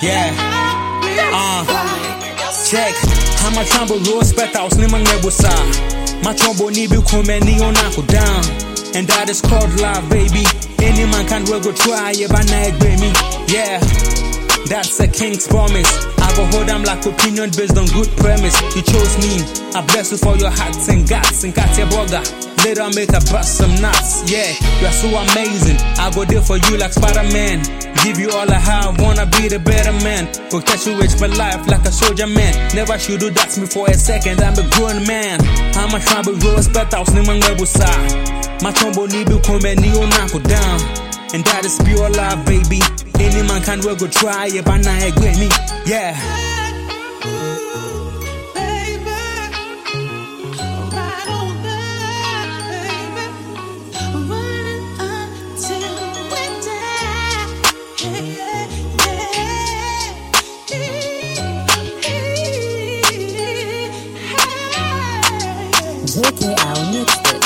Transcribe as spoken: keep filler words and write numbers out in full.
Yeah. Uh. Check. I'm a trumbo rose bet out Slim and Nebusa. My trumbo nibu kumeni on down. And that is called love, baby. Any man can well go try it, but not baby. Yeah. That's a king's promise. I go hold them like opinion based on good premise. You chose me. I bless you for your hearts and guts and got your burger. Later make a bust some nuts. Yeah, you're so amazing. I go there for you like Spider-Man. Give you all I have, wanna be the better man. Go catch you with my life like a soldier man. Never should do that me for a second. I'm a grown man. I'm a tribal rose, but I was named Nebusa. My trombo nibu kumeni onako down. And that is pure love, baby. Any man can well go try it, but not agree me. Yeah. J K L mixed it.